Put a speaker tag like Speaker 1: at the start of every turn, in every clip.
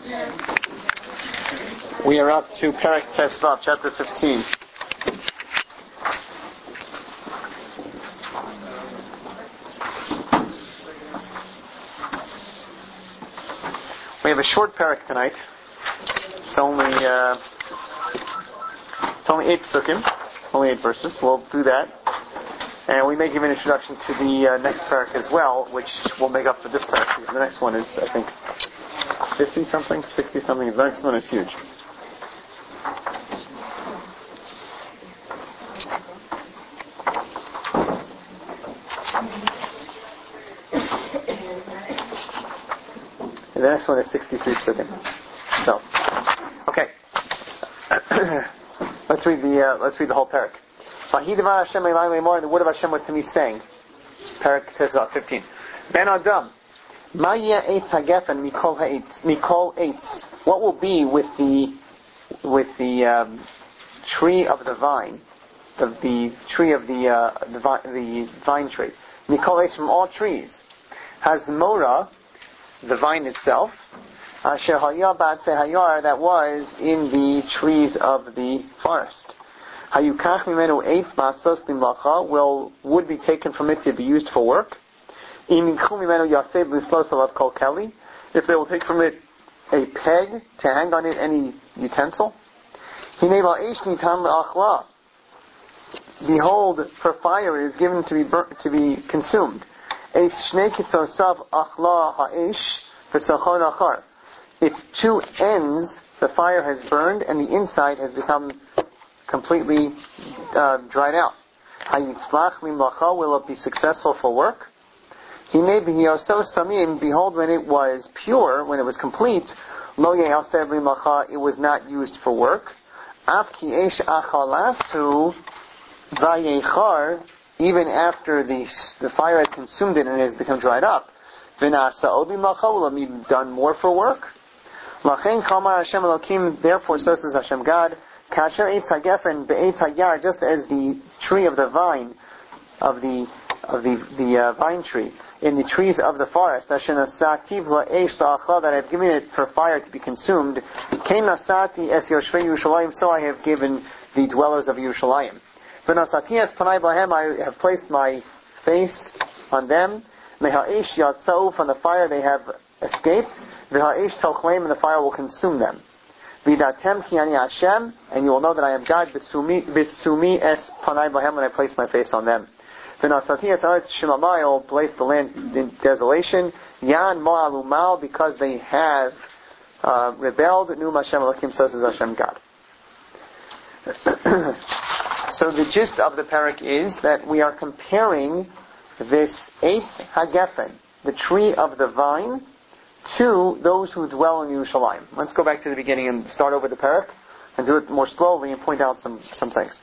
Speaker 1: We are up to Perek Tesvav, chapter 15. We have a short Perek tonight. It's only 8 psukim, only 8 verses. We'll do that. And we may give an introduction to the next Perek as well, which will make up for this Perek, because the next one is, I think, 50-something, 60-something. The next one is huge. And the next one is 63 psukim. So, okay. Let's read the whole Perek. And the word of Hashem was to me saying, Perek Tesvav 15. Ben Adam, Ma yeh eitz hagefen mikol eitz. What will be with the tree of the vine, the tree of the vine tree? Mikol eitz, from all trees. Hazmora, the vine itself. Asher hayah ba'atzei hayar, that was in the trees of the forest. Hayukach mimenu eitz ma'asos limlacha, would be taken from it to be used for work. If they will take from it a peg to hang on it any utensil. Behold, for fire is given to be consumed. Its two ends the fire has burned, and the inside has become completely dried out. Will it be successful for work? Behold, when it was pure, when it was complete, it was not used for work. Even after the fire has consumed it and it has become dried up, will it be done more for work? Therefore, so says Hashem God, just as the tree of the vine, of the vine tree, in the trees of the forest, that I have given it for fire to be consumed, so I have given the dwellers of Yerushalayim. I have placed my face on them. From the fire they have escaped, and the fire will consume them. And you will know that I am God, when I place my face on them. I will place the land in desolation, because they have rebelled. So says Hashem God. So the gist of the Perek is that we are comparing this Eitz Hagefen, the tree of the vine, to those who dwell in Yerushalayim. Let's go back to the beginning and start over the Perek and do it more slowly and point out some things.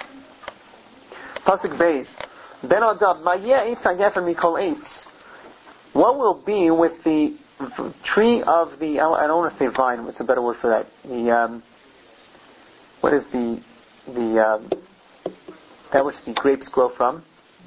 Speaker 1: Pasuk Beis. Ben Adab, Ma yeh eitz hagefen mikol eitz. What will be with the tree of the? I don't want to say vine. What's a better word for that? What is that which the grapes grow from?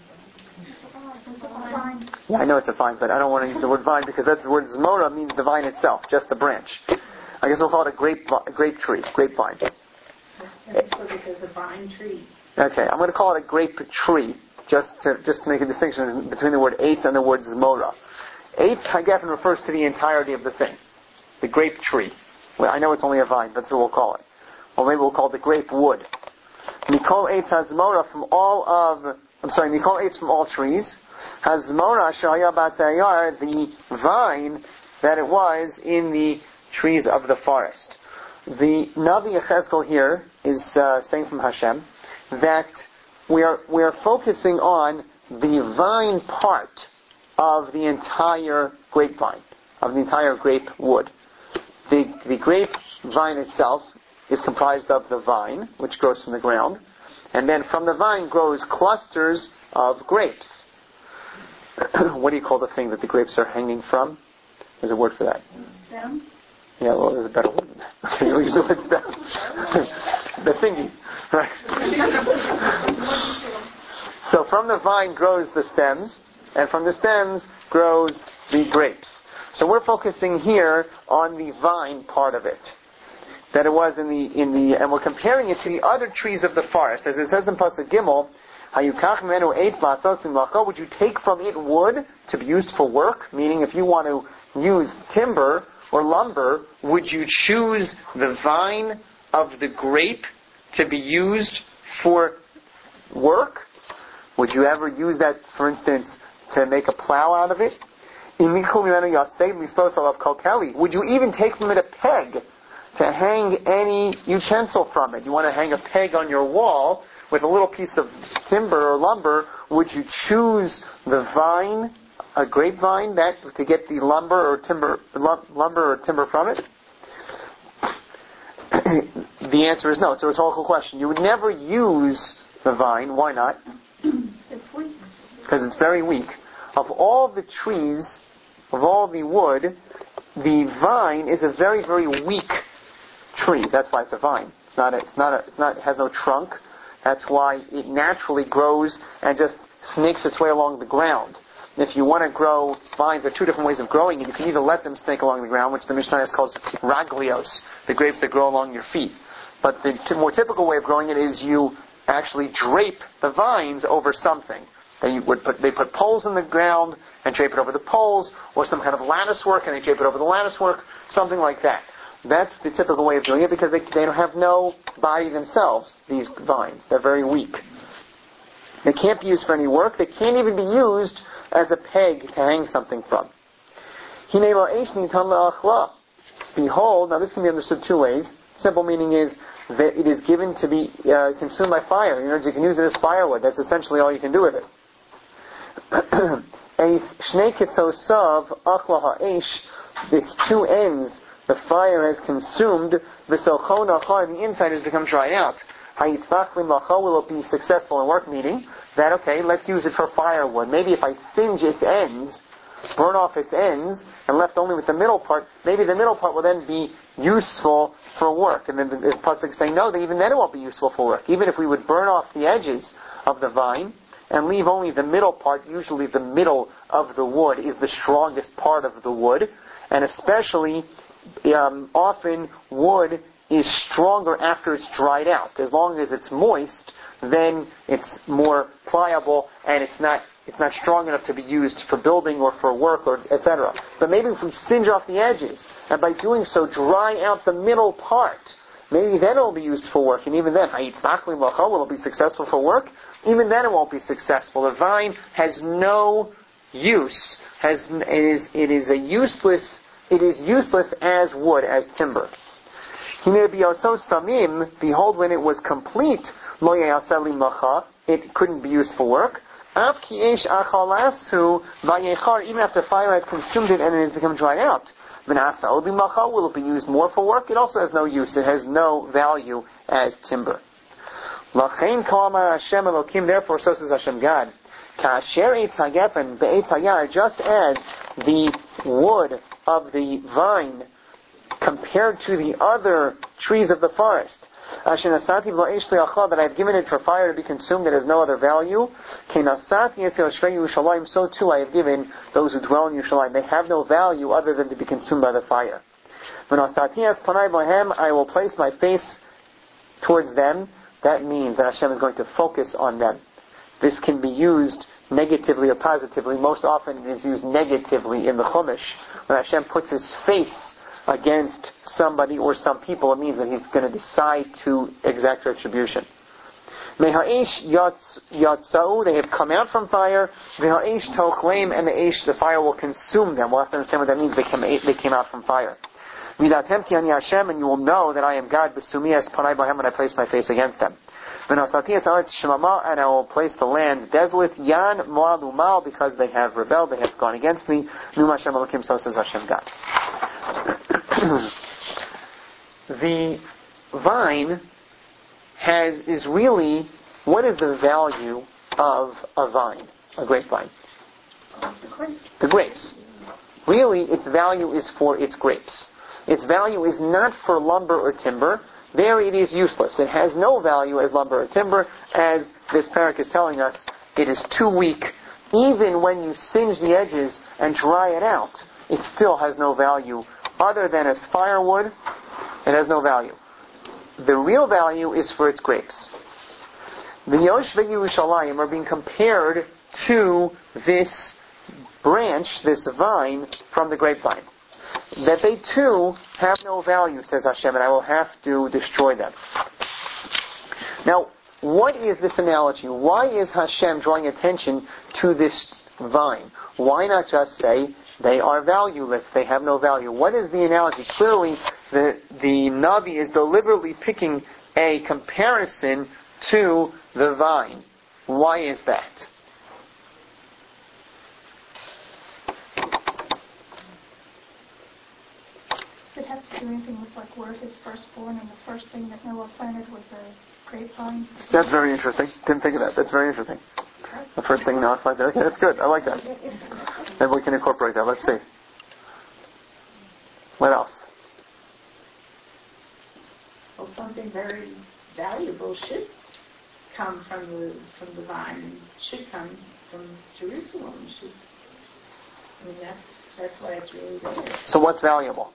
Speaker 1: Yeah, I know it's a vine, but I don't want to use the word vine because that the word zmora means the vine itself, just the branch. I guess we'll call it a grape tree, grapevine.
Speaker 2: Because a vine tree.
Speaker 1: Okay, I'm going to call it a grape tree, just to make a distinction between the word eitz and the word zmora. Eitz hagefen refers to the entirety of the thing, the grape tree. Well, I know it's only a vine, but that's what we'll call it. Or maybe we'll call it the grape wood. Mikol eitz hazmora Mikol eitz from all trees. Hazmora shahaya b'atzayar, the vine that it was in the trees of the forest. The Navi Yechezkel here is saying from Hashem that we are focusing on the vine part of the entire grapevine, of the entire grape wood. The grapevine itself is comprised of the vine, which grows from the ground, and then from the vine grows clusters of grapes. What do you call the thing that the grapes are hanging from? There's a word for that.
Speaker 2: Stem?
Speaker 1: Yeah, well, there's a better word than that. We'll use the word stem. The thingy. Right. So from the vine grows the stems, and from the stems grows the grapes. So we're focusing here on the vine part of it. That it was in the and we're comparing it to the other trees of the forest. As it says in Pasuk Gimel, Hayukach menu eit lasos b'mlacha, would you take from it wood to be used for work? Meaning if you want to use timber or lumber, would you choose the vine of the grape to be used for work? Would you ever use that, for instance, to make a plow out of it? Would you even take from it a peg to hang any utensil from it? You want to hang a peg on your wall with a little piece of timber or lumber. Would you choose the vine, a grapevine, that to get the lumber or timber from it? The answer is no. It's a rhetorical question. You would never use the vine. Why not?
Speaker 2: It's weak.
Speaker 1: Because it's very weak. Of all the trees, of all the wood, the vine is a very, very weak tree. That's why it's a vine. It has no trunk. That's why it naturally grows and just snakes its way along the ground. And if you want to grow vines, there are two different ways of growing it. You can either let them snake along the ground, which the Mishnah calls raglios, the grapes that grow along your feet. But the more typical way of growing it is you actually drape the vines over something. They put poles in the ground and drape it over the poles, or some kind of lattice work and they drape it over the lattice work, something like that. That's the typical way of doing it because they don't have no body themselves, these vines. They're very weak. They can't be used for any work. They can't even be used as a peg to hang something from. Behold, now this can be understood two ways. Simple meaning is that it is given to be consumed by fire. You can use it as firewood. That's essentially all you can do with it. Its two ends the fire has consumed, the inside has become dried out. Will it be successful in work? Meaning that, okay, let's use it for firewood. Maybe if I singe its ends, burn off its ends, and left only with the middle part, maybe the middle part will then be useful for work. And then the pasuk is saying, no, even then it won't be useful for work. Even if we would burn off the edges of the vine and leave only the middle part, usually the middle of the wood is the strongest part of the wood, and especially often wood is stronger after it's dried out. As long as it's moist, then it's more pliable and it's not strong enough to be used for building or for work or etc. But maybe if we singe off the edges and by doing so dry out the middle part, maybe then it will be used for work. And even then, will it be successful for work? Even then it won't be successful. The vine has no use. It is useless as wood, as timber. Behold, when it was complete, it couldn't be used for work. Even after fire has consumed it and it has become dried out. Will it be used more for work? It also has no use. It has no value as timber. Therefore, so says Hashem God, just as the wood of the vine compared to the other trees of the forest, that I have given it for fire to be consumed, that has no other value, so too I have given those who dwell in Yerushalayim. They have no value other than to be consumed by the fire. I will place my face towards them. That means that Hashem is going to focus on them. This can be used negatively or positively. Most often it is used negatively in the Chumash. When Hashem puts His face against somebody or some people, it means that He's going to decide to exact retribution. Me'ha'esh yatzau, they have come out from fire. Me'ha'esh tochlem, and the fire will consume them. We'll have to understand what that means. They came out from fire. V'datem ki ani Hashem, and you will know that I am God. B'sumi es panai b'hem, and I place my face against them. V'nasati es haaretz shemama, and I will place the land desolate. Yan mo'al u'mal, because they have rebelled, they have gone against me. Num Hashem Elokim, so says Hashem God. The vine is really, what is the value of a vine, a grapevine? The grapes. Really, its value is for its grapes. Its value is not for lumber or timber. There it is useless. It has no value as lumber or timber. As this parak is telling us, it is too weak. Even when you singe the edges and dry it out, it still has no value. Other than as firewood, it has no value. The real value is for its grapes. The Yoshvei Yerushalayim are being compared to this branch, this vine from the grapevine. That they too have no value, says Hashem, and I will have to destroy them. Now, what is this analogy? Why is Hashem drawing attention to this vine? Why not just say, they are valueless, they have no value? What is the analogy? Clearly, the Navi is deliberately picking a comparison to the vine. Why is that?
Speaker 2: Did it have to do anything with like where his firstborn and the first thing that Noah planted was a grapevine?
Speaker 1: That's very interesting. Didn't think of that. That's very interesting. The first thing Noah planted. Okay, that's good. I like that. Maybe we can incorporate that. Let's see. What else?
Speaker 2: Well, something very valuable should come from the vine, and should come from Jerusalem. That's why it's really there.
Speaker 1: So what's valuable?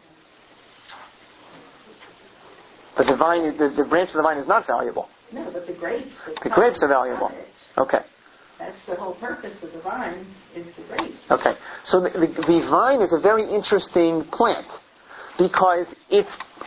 Speaker 1: But the vine, the branch of the vine is not valuable.
Speaker 2: No, but the grapes.
Speaker 1: The grapes are valuable. Okay.
Speaker 2: That's the whole purpose of the vine, is the grapes.
Speaker 1: Okay. So the vine is a very interesting plant because its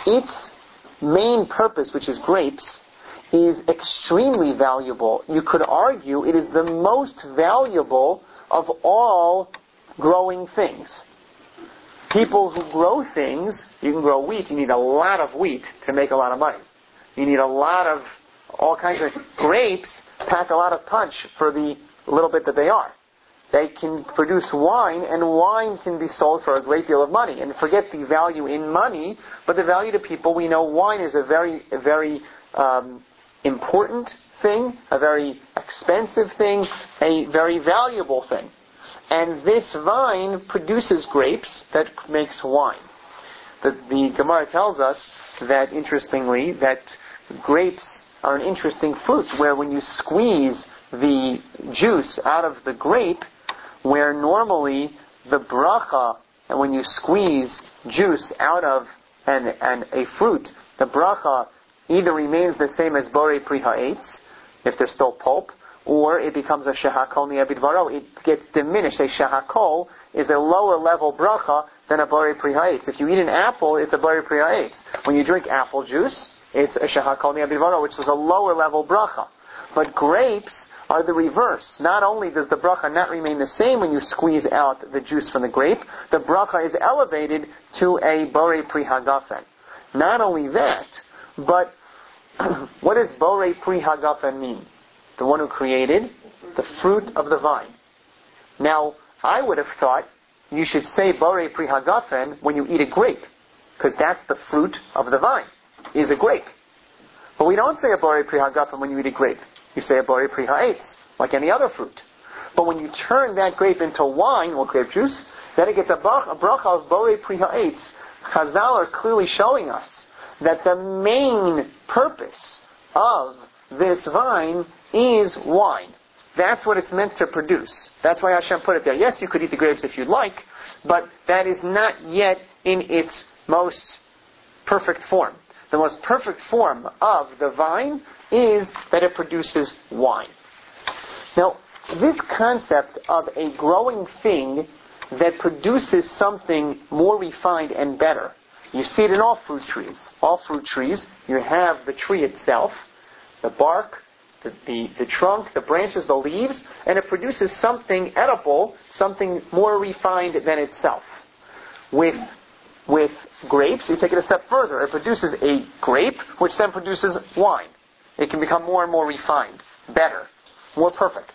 Speaker 1: main purpose, which is grapes, is extremely valuable. You could argue it is the most valuable of all growing things. People who grow things, you can grow wheat, you need a lot of wheat to make a lot of money. You need a lot of all kinds of grapes, pack a lot of punch for the little bit that they are. They can produce wine, and wine can be sold for a great deal of money. And forget the value in money, but the value to people, we know wine is a very important thing, a very expensive thing, a very valuable thing. And this vine produces grapes that makes wine. The Gemara tells us that, interestingly, that grapes are an interesting fruit, where when you squeeze the juice out of the grape, where normally the bracha, and when you squeeze juice out of and a fruit, the bracha either remains the same as borei pri ha'etz, if there's still pulp, or it becomes a shehakol ni'abidvaro. It gets diminished. A shehakol is a lower level bracha than a borei pri ha'etz. If you eat an apple, it's a borei pri ha'etz. When you drink apple juice, it's a shehakol ni'abidvaro, which is a lower level bracha. But grapes are the reverse. Not only does the bracha not remain the same when you squeeze out the juice from the grape, the bracha is elevated to a borei pri hagafen. Not only that, but what does borei pri hagafen mean? The one who created the fruit of the vine. Now, I would have thought you should say borei pri hagafen when you eat a grape, because that's the fruit of the vine, is a grape. But we don't say a borei pri hagafen when you eat a grape. You say a borei pri ha'etz, like any other fruit. But when you turn that grape into wine, or grape juice, then it gets a bracha of borei pri ha'etz. Chazal are clearly showing us that the main purpose of this vine is wine. That's what it's meant to produce. That's why Hashem put it there. Yes, you could eat the grapes if you'd like, but that is not yet in its most perfect form. The most perfect form of the vine is that it produces wine. Now, this concept of a growing thing that produces something more refined and better, you see it in all fruit trees. All fruit trees, you have the tree itself, the bark, the trunk, the branches, the leaves, and it produces something edible, something more refined than itself. With grapes, you take it a step further. It produces a grape, which then produces wine. It can become more and more refined, better, more perfect.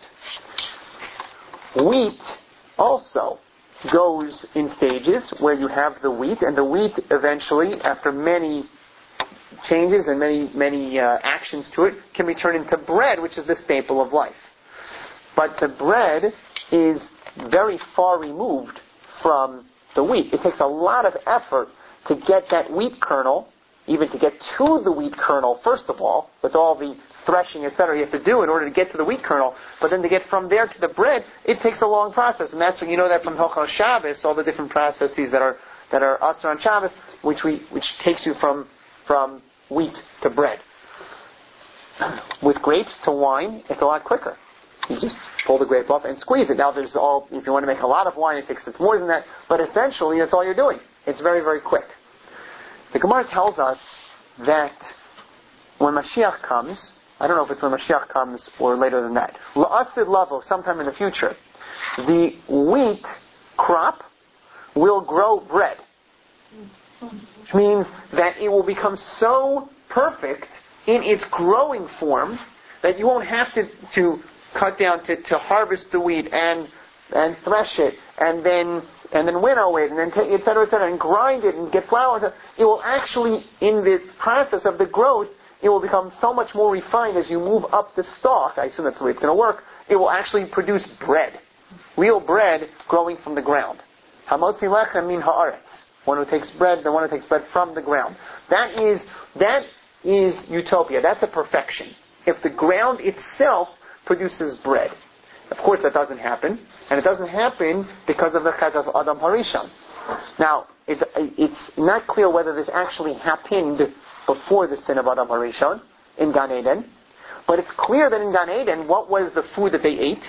Speaker 1: Wheat also goes in stages where you have the wheat, and the wheat eventually, after many changes and many actions to it, can be turned into bread, which is the staple of life. But the bread is very far removed from the wheat. It takes a lot of effort to get that wheat kernel, even to get to the wheat kernel, first of all, with all the threshing, etc. you have to do in order to get to the wheat kernel. But then to get from there to the bread, it takes a long process. And that's when you know that from Hilchos Shabbos, all the different processes that are Asur on Shabbos, which takes you from wheat to bread. With grapes to wine, it's a lot quicker. You just pull the grape off and squeeze it. Now if you want to make a lot of wine, it takes more than that. But essentially, that's all you're doing. It's very, very quick. The Gemara tells us that when Mashiach comes, I don't know if it's when Mashiach comes or later than that, La'asid Lavo, sometime in the future, the wheat crop will grow bread. Which means that it will become so perfect in its growing form that you won't have to cut down to harvest the wheat and thresh it and then winnow it and then take et cetera, and grind it and get flour. It will actually, in the process of the growth, it will become so much more refined as you move up the stalk. I assume that's the way it's going to work. It will actually produce bread, real bread growing from the ground. Hamotzi lechem min haaretz. One who takes bread, the one who takes bread from the ground. That is utopia. That's a perfection. If the ground itself produces bread. Of course that doesn't happen. And it doesn't happen because of the chet of Adam Harishon. Now, it's not clear whether this actually happened before the sin of Adam Harishon in Gan Eden. But it's clear that in Gan Eden, what was the food that they ate?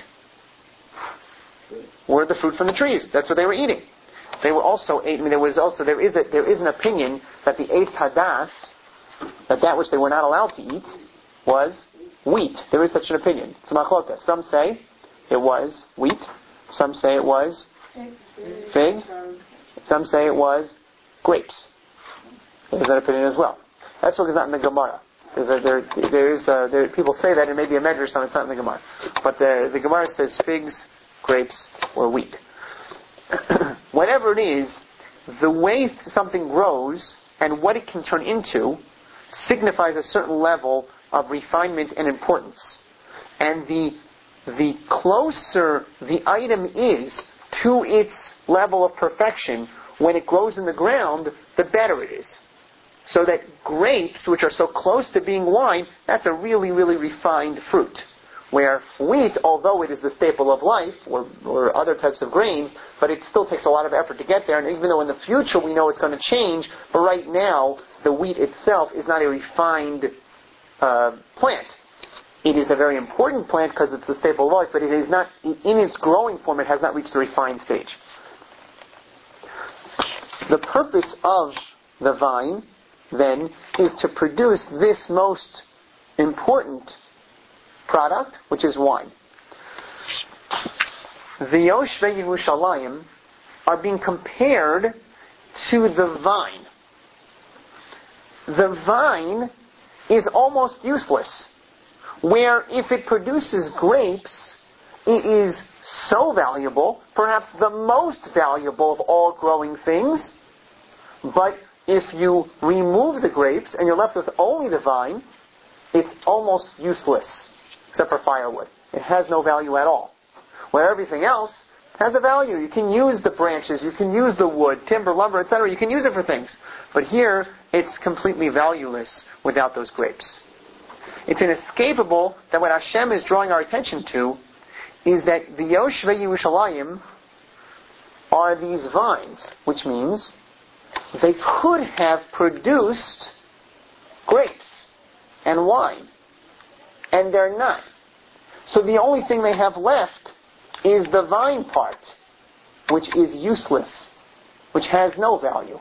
Speaker 1: Were the fruit from the trees. That's what they were eating. They were also there is an opinion that the Eitz Hadas, that which they were not allowed to eat, was wheat. There is such an opinion. It's machlokes. Some say it was wheat. Some say it was figs. Some say it was grapes. There's that opinion as well. That's what is not in the Gemara. People say that it may be a medrash, so it's not in the Gemara. But the Gemara says figs, grapes, or wheat. Whatever it is, the way something grows and what it can turn into signifies a certain level of refinement and importance. And the closer the item is to its level of perfection when it grows in the ground, the better it is. So that grapes, which are so close to being wine, that's a really, really refined fruit. Where wheat, although it is the staple of life, or other types of grains, but it still takes a lot of effort to get there. And even though in the future we know it's going to change, but right now the wheat itself is not a refined plant. It is a very important plant because it's the staple of life, but it is not, in its growing form, it has not reached the refined stage. The purpose of the vine, then, is to produce this most important product, which is wine. The Yoshvei Yerushalayim are being compared to the vine. The vine is almost useless, where if it produces grapes, it is so valuable, perhaps the most valuable of all growing things, but if you remove the grapes and you're left with only the vine, it's almost useless. Except for firewood. It has no value at all. Where everything else has a value. You can use the branches, you can use the wood, timber, lumber, etc. You can use it for things. But here, it's completely valueless without those grapes. It's inescapable that what Hashem is drawing our attention to is that the Yoshvei Yerushalayim are these vines, which means they could have produced grapes and wine. And they're not. So the only thing they have left is the vine part, which is useless, which has no value.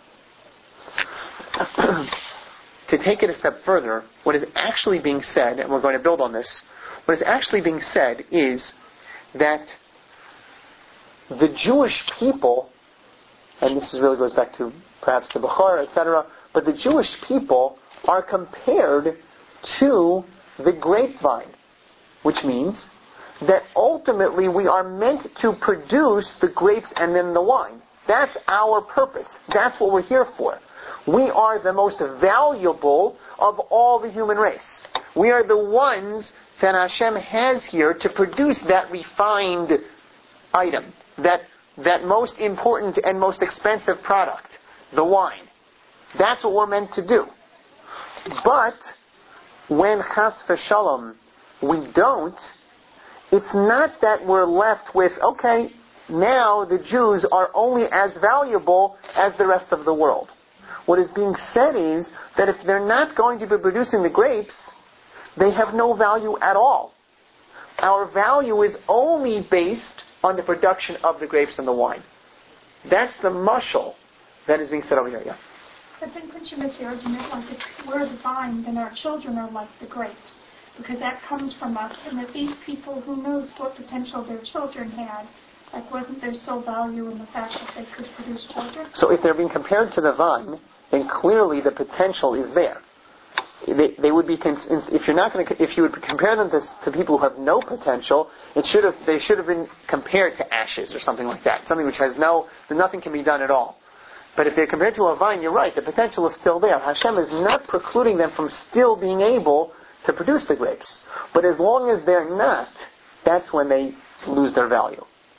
Speaker 1: To take it a step further, what is actually being said, and we're going to build on this, what is actually being said is that the Jewish people, and this really goes back to perhaps the Bechor, etc., but the Jewish people are compared to the grapevine, which means that ultimately we are meant to produce the grapes and then the wine. That's our purpose. That's what we're here for. We are the most valuable of all the human race. We are the ones that Hashem has here to produce that refined item, that most important and most expensive product, the wine. That's what we're meant to do. But when chas v'shalom we don't, it's not that we're left with, okay, now the Jews are only as valuable as the rest of the world. What is being said is that if they're not going to be producing the grapes, they have no value at all. Our value is only based on the production of the grapes and the wine. That's the mashal that is being said over here, yeah?
Speaker 3: I think when you make the argument, like if we're the vine, then our children are like the grapes. Because that comes from us, and that these people, who knows what potential their children had, like wasn't there still value in the fact that they could produce children?
Speaker 1: So if they're being compared to the vine, then clearly the potential is there. They would be if you would compare them to people who have no potential, they should have been compared to ashes or something like that, something which nothing can be done at all. But if they're compared to a vine, you're right, the potential is still there. Hashem is not precluding them from still being able to produce the grapes. But as long as they're not, that's when they lose their value.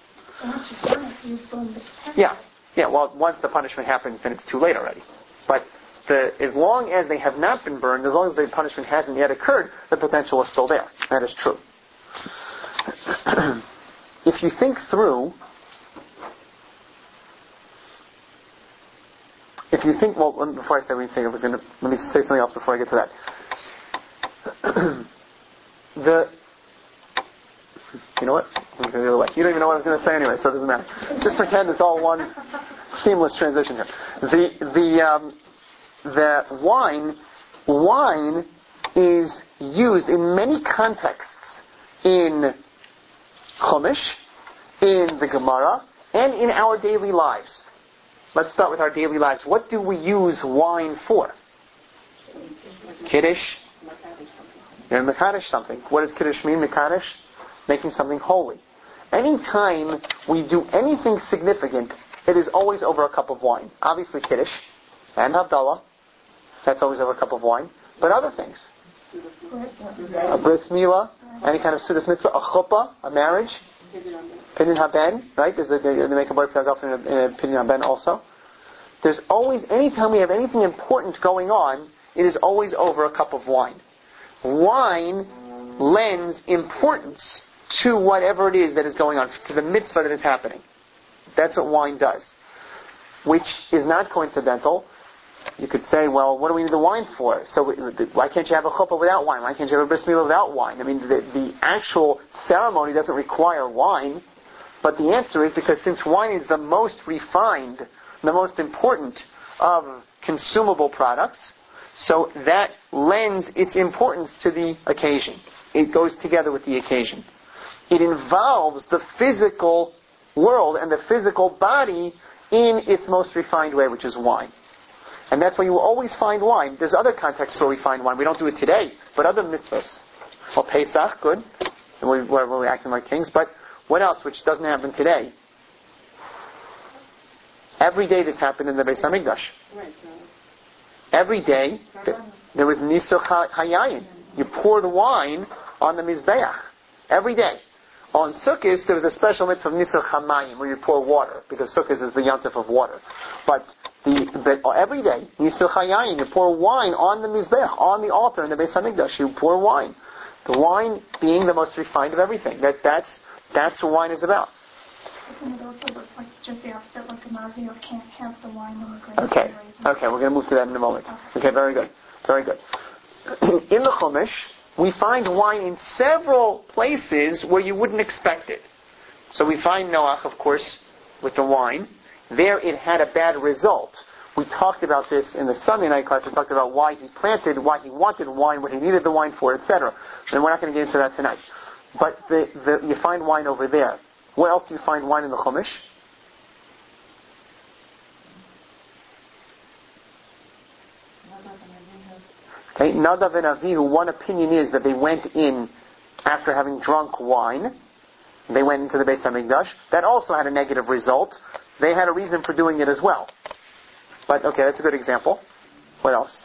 Speaker 1: Yeah. Well, once the punishment happens, then it's too late already. But as long as they have not been burned, as long as the punishment hasn't yet occurred, the potential is still there. That is true. If you think through, well, before I say anything, let me say something else before I get to that. You know what? I'm going to go the other way. You don't even know what I was going to say anyway, so it doesn't matter. Just pretend it's all one seamless transition here. The wine is used in many contexts in Chumash, in the Gemara, and in our daily lives. Let's start with our daily lives. What do we use wine for? Kiddush. You're Mekadesh something. What does Kiddush mean, Mekadesh? Making something holy. Anytime we do anything significant, it is always over a cup of wine. Obviously Kiddush and Havdalah. That's always over a cup of wine. But other things. A bris milah, any kind of sudas mitzvah, a chuppah, a marriage, pinyan haben, right? They make a boy plug off in a pinyan haben also. There's always, anytime we have anything important going on, it is always over a cup of wine. Wine lends importance to whatever it is that is going on, to the mitzvah that is happening. That's what wine does. Which is not coincidental. You could say, well, what do we need the wine for? So why can't you have a chuppah without wine? Why can't you have a bris milah without wine? I mean, the actual ceremony doesn't require wine. But the answer is because since wine is the most refined, the most important of consumable products, so that lends its importance to the occasion. It goes together with the occasion. It involves the physical world and the physical body in its most refined way, which is wine. And that's why you will always find wine. There's other contexts where we find wine. We don't do it today, but other mitzvahs. Well, Pesach, good. Where we're acting like kings. But what else, which doesn't happen today? Every day this happened in the Beis HaMikdash. Every day there was Nisuch HaYayin. You pour the wine on the Mizbeach. Every day. On Sukkot, there was a special mitzvah of Nisuch HaMayim, where you pour water, because Sukkot is the yontif of water. But every day, Nisuch HaYayin, you pour wine on the Mizbeach, on the altar in the Beis HaMikdash. You pour wine. The wine being the most refined of everything. That's what wine is about.
Speaker 3: Isn't it also look like just the opposite, like a Nazir can't have the wine and the grapes?
Speaker 1: Okay, we're going to move to that in a moment. Okay, very good. In the Chumash, we find wine in several places where you wouldn't expect it. So we find Noach, of course, with the wine. There it had a bad result. We talked about this in the Sunday night class. We talked about why he planted, why he wanted wine, what he needed the wine for, etc. And we're not going to get into that tonight. But you find wine over there. Where else do you find wine in the Chumash? Okay, Nadav and Avihu, one opinion is that they went in after having drunk wine. They went into the Beis HaMikdash. That also had a negative result. They had a reason for doing it as well. But, okay, that's a good example. What else?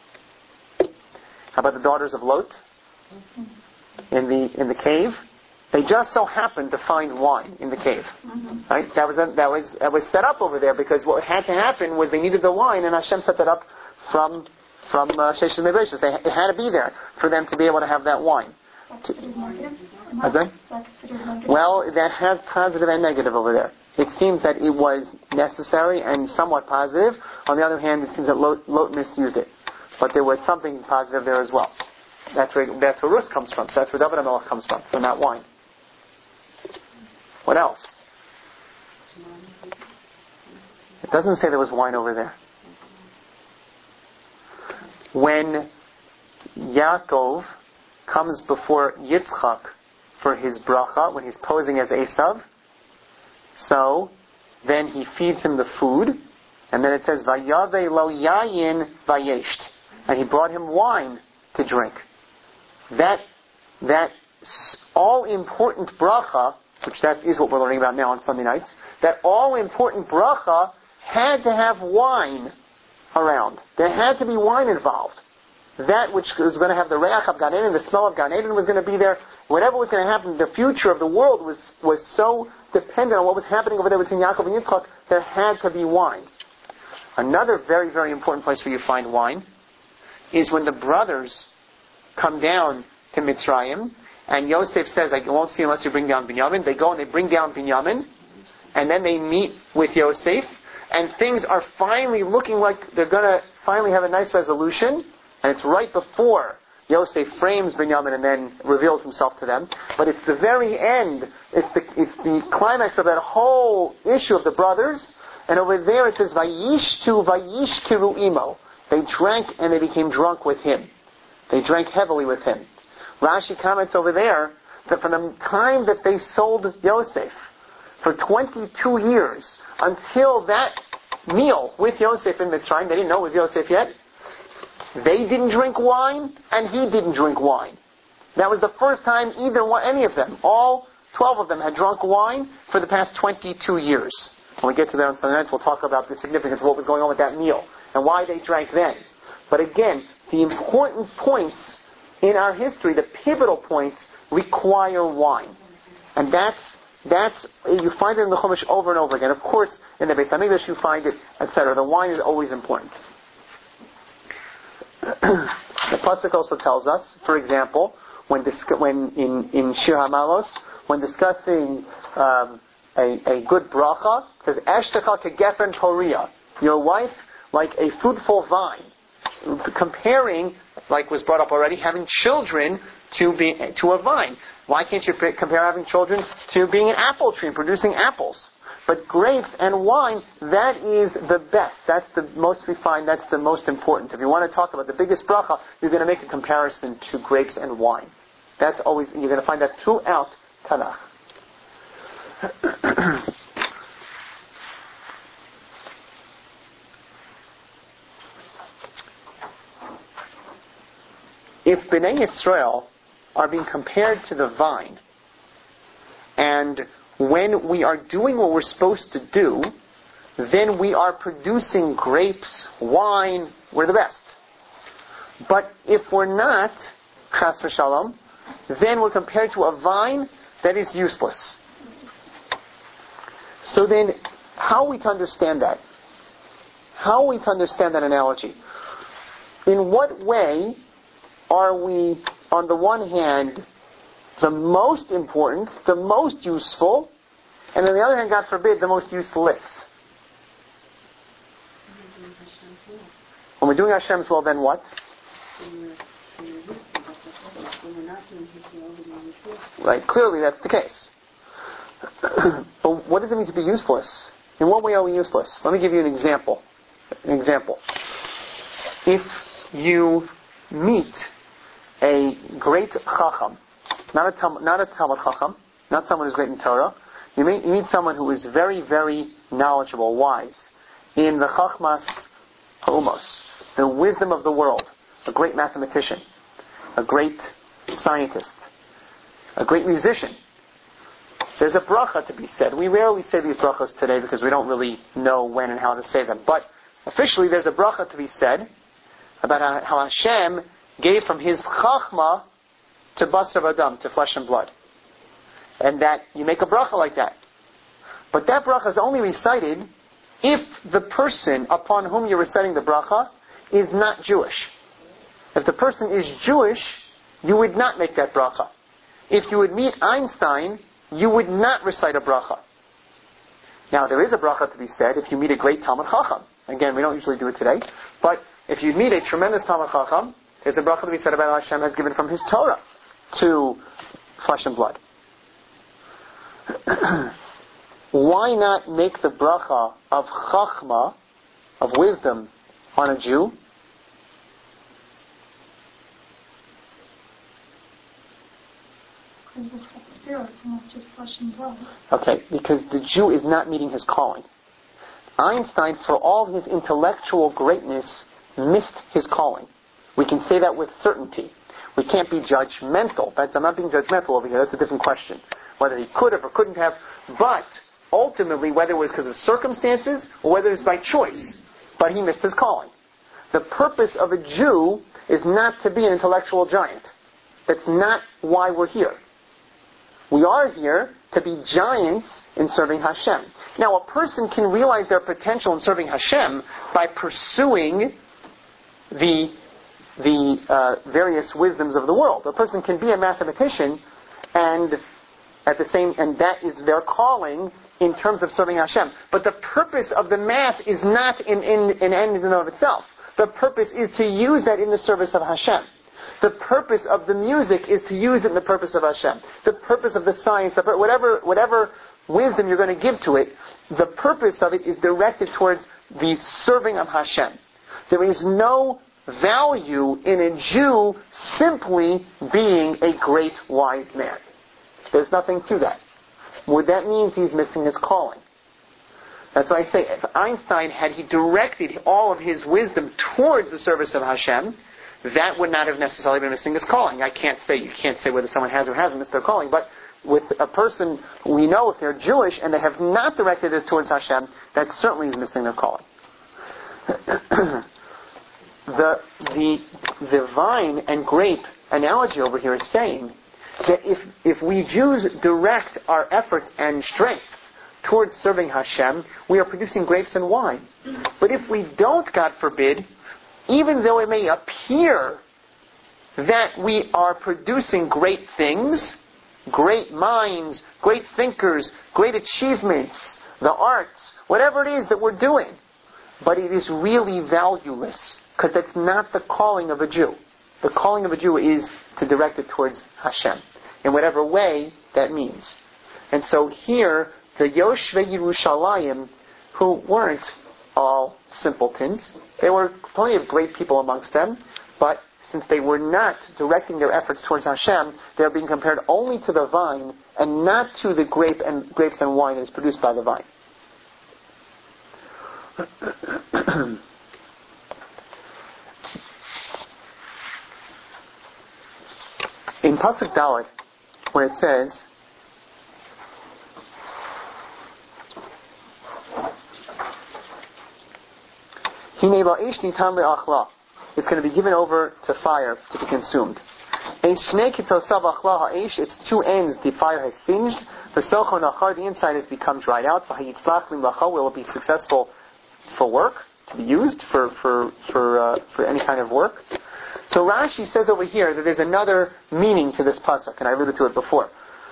Speaker 1: How about the daughters of Lot? In the cave? They just so happened to find wine in the cave. Right? That was set up over there because what had to happen was they needed the wine, and Hashem set that up from Sheshes Medrashos. It had to be there for them to be able to have that wine. Well, that has positive and negative over there. It seems that it was necessary and somewhat positive. On the other hand, it seems that Lot misused it. But there was something positive there as well. That's where Rus comes from. So that's where David HaMelech comes from that wine. What else? It doesn't say there was wine over there. When Yaakov comes before Yitzchak for his bracha, when he's posing as Esav, so then he feeds him the food, and then it says, Vayave lo yayin vayesht, and he brought him wine to drink. That all-important bracha, which that is what we're learning about now on Sunday nights, that all-important bracha had to have wine around. There had to be wine involved. That which was going to have the reach of Gan Eden, the smell of Gan Eden was going to be there. Whatever was going to happen, the future of the world was so dependent on what was happening over there between Yaakov and Yitzchak, there had to be wine. Another very, very important place where you find wine is when the brothers come down to Mitzrayim, and Yosef says, I won't see unless you bring down Binyamin. They go and they bring down Binyamin, and then they meet with Yosef, and things are finally looking like they're going to finally have a nice resolution, and it's right before Yosef frames Binyamin and then reveals himself to them. But it's the very end, it's the climax of that whole issue of the brothers, and over there it says, Vayishtu vayishkiru imo. They drank and they became drunk with him. They drank heavily with him. Rashi comments over there that from the time that they sold Yosef, for 22 years, until that meal with Yosef in Mitzrayim, they didn't know it was Yosef yet, they didn't drink wine, and he didn't drink wine. That was the first time any of them, all 12 of them, had drunk wine for the past 22 years. When we get to that on Sunday nights, we'll talk about the significance of what was going on with that meal, and why they drank then. But again, the important points in our history, the pivotal points, require wine. And that's you find it in the Chumash over and over again. Of course, in the Beis HaMikdash you find it, etc. The wine is always important. The Pasuk also tells us, for example, when in Shir HaMalos, when discussing a good bracha, it says, Eshtecha kegefen poria, your wife like a fruitful vine. Comparing, like was brought up already, having children to a vine. Why can't you compare having children to being an apple tree and producing apples? But grapes and wine, that is the best. That's the most refined. That's the most important. If you want to talk about the biggest bracha, you're going to make a comparison to grapes and wine. That's always, you're going to find that throughout Tanakh. If Bnei Yisrael are being compared to the vine, and when we are doing what we're supposed to do, then we are producing grapes, wine, we're the best. But if we're not, chas v'shalom, then we're compared to a vine that is useless. So then, how are we to understand that? How are we to understand that analogy? In what way are we, on the one hand, the most important, the most useful, and on the other hand, God forbid, the most useless? When we're doing Hashem's will, then what? Right, clearly that's the case. But what does it mean to be useless? In what way are we useless? Let me give you an example. If you meet a great chacham, not a Talmud chacham, not someone who's great in Torah, you meet someone who is very, very knowledgeable, wise, in the chachmas ha'umos, the wisdom of the world, a great mathematician, a great scientist, a great musician. There's a bracha to be said. We rarely say these brachas today because we don't really know when and how to say them. But officially there's a bracha to be said about how Hashem gave from His chachma to basar v'adam, to flesh and blood. And that you make a bracha like that. But that bracha is only recited if the person upon whom you're reciting the bracha is not Jewish. If the person is Jewish, you would not make that bracha. If you would meet Einstein, you would not recite a bracha. Now, there is a bracha to be said if you meet a great Talmid Chacham. Again, we don't usually do it today. But if you meet a tremendous Talmid Chacham, there's a bracha to be said about Hashem has given from His Torah to flesh and blood. Why not make the bracha of Chachma, of wisdom, on a Jew?
Speaker 3: Because it's the spirit, not just flesh and blood.
Speaker 1: Okay, because the Jew is not meeting his calling. Einstein, for all his intellectual greatness, missed his calling. We can say that with certainty. We can't be judgmental. I'm not being judgmental over here. That's a different question. Whether he could have or couldn't have. But ultimately, whether it was because of circumstances or whether it was by choice, but he missed his calling. The purpose of a Jew is not to be an intellectual giant. That's not why we're here. We are here to be giants in serving Hashem. Now, a person can realize their potential in serving Hashem by pursuing the various wisdoms of the world. A person can be a mathematician, and that is their calling in terms of serving Hashem. But the purpose of the math is not an end in and of itself. The purpose is to use that in the service of Hashem. The purpose of the music is to use it in the purpose of Hashem. The purpose of the science, whatever wisdom you're going to give to it, the purpose of it is directed towards the serving of Hashem. There is no value in a Jew simply being a great wise man. There's nothing to that. What that means, he's missing his calling. That's why I say, if Einstein, had he directed all of his wisdom towards the service of Hashem, that would not have necessarily been missing his calling. You can't say whether someone has or hasn't missed their calling, but with a person, we know if they're Jewish and they have not directed it towards Hashem, that certainly is missing their calling. The vine and grape analogy over here is saying that if we Jews direct our efforts and strengths towards serving Hashem, we are producing grapes and wine. But if we don't, God forbid, even though it may appear that we are producing great things, great minds, great thinkers, great achievements, the arts, whatever it is that we're doing, but it is really valueless, because that's not the calling of a Jew. The calling of a Jew is to direct it towards Hashem, in whatever way that means. And so here, the Yoshvei Yerushalayim, who weren't all simpletons, there were plenty of great people amongst them, but since they were not directing their efforts towards Hashem, they are being compared only to the vine and not to the grapes and wine that is produced by the vine. In Pasuk Dalet, where it says, it's going to be given over to fire to be consumed. Its two ends the fire has singed. The inside has become dried out. Will it be successful for work, to be used for any kind of work? So Rashi says over here that there's another meaning to this pasuk, and I alluded to it before.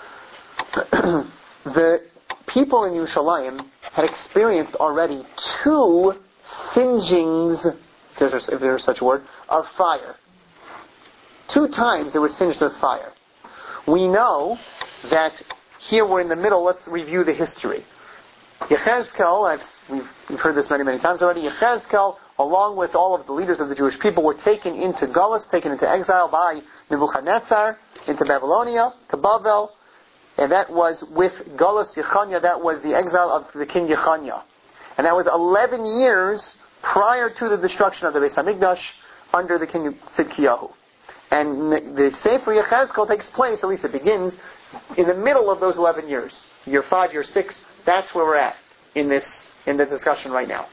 Speaker 1: The people in Yerushalayim had experienced already two singeings, if there's such a word, of fire. 2 times they were singed with fire. We know that here we're in the middle. Let's review the history. Yechezkel, we've heard this many, many times already. Yechezkel, along with all of the leaders of the Jewish people, were taken into Galus, taken into exile by Nebuchadnezzar, into Babylonia, to Babel, and that was with Galus Yechanya, that was the exile of the king Yechanya. And that was 11 years prior to the destruction of the Beis HaMikdash under the king Tzidkiyahu. And the Sefer Yechezkel takes place, at least it begins, in the middle of those 11 years. Year 5, year 6, that's where we're at in the discussion right now.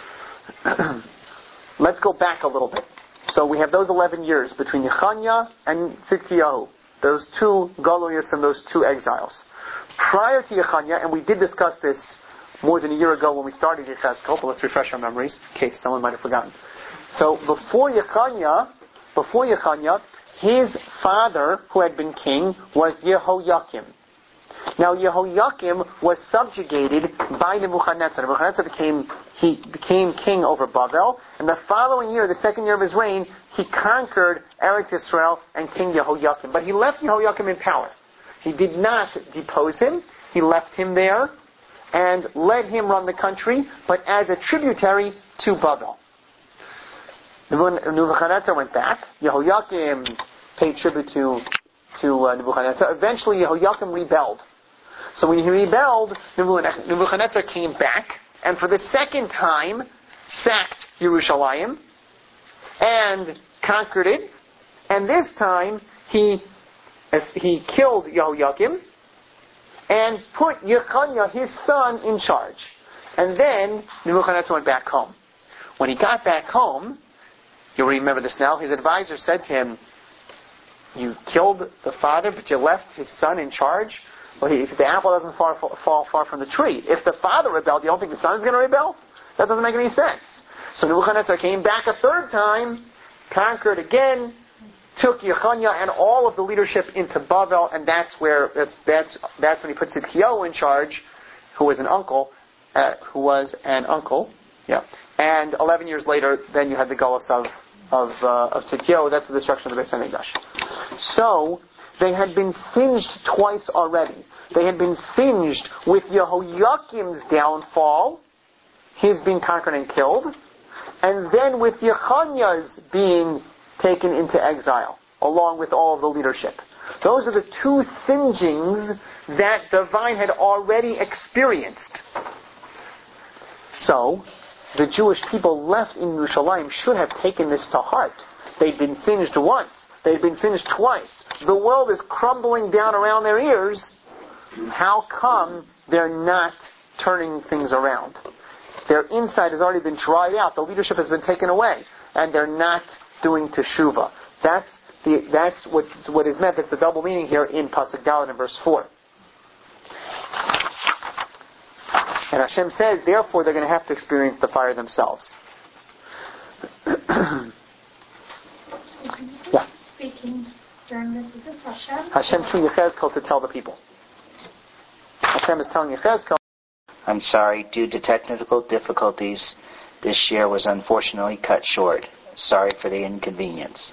Speaker 1: Let's go back a little bit. So we have those 11 years between Yechanya and Tzidkiyahu. Those 2 Galuyos and those 2 exiles. prior to Yechaniah, and we did discuss this more than a year ago when we started Yechezkel, but let's refresh our memories in case someone might have forgotten. So before Yechaniah, his father, who had been king, was Yehoiakim. Now Yehoiakim was subjugated by Nebuchadnezzar. Nebuchadnezzar became king over Babel, and the following year, the second year of his reign, he conquered Eretz Yisrael and King Yehoiakim. But he left Yehoiakim in power. He did not depose him. He left him there and let him run the country, but as a tributary to Babel. Nebuchadnezzar went back. Yehoiakim paid tribute to Nebuchadnezzar. Eventually, Yehoiakim rebelled. So when he rebelled, Nebuchadnezzar came back, and for the second time, sacked Yerushalayim, and conquered it. And this time, he killed Yehoiakim, and put Yechaniah, his son, in charge. And then Nebuchadnezzar went back home. When he got back home, you'll remember this now, his advisor said to him, "You killed the father, but you left his son in charge? Well, if the apple doesn't fall far from the tree. If the father rebelled, you don't think the son is going to rebel? That doesn't make any sense." So Nebuchadnezzar came back a third time, conquered again, took Yechaniah and all of the leadership into Babel, and that's when he put Tzidkiyahu in charge, who was an uncle. Yeah. And 11 years later, then you had the Galus of Tzidkiyahu. That's the destruction of the Beis Hamikdash. So they had been singed twice already. They had been singed with Yehoiakim's downfall, his being conquered and killed, and then with Yechaniah's being taken into exile, along with all of the leadership. Those are the two singeings that the vine had already experienced. So, the Jewish people left in Yerushalayim should have taken this to heart. They'd been singed once. They'd been singed twice. The world is crumbling down around their ears. How come they're not turning things around? Their inside has already been dried out. The leadership has been taken away. And they're not doing teshuvah. That's what is meant. That's the double meaning here in Pasuk Dalet in verse 4. And Hashem says, therefore, they're going to have to experience the fire themselves. Yeah.
Speaker 3: Speaking during this, is this Hashem?
Speaker 1: Hashem through Yechezkel to tell the people. Hashem is telling Yechezkel,
Speaker 4: "I'm sorry, due to technical difficulties, this year was unfortunately cut short. Sorry for the inconvenience."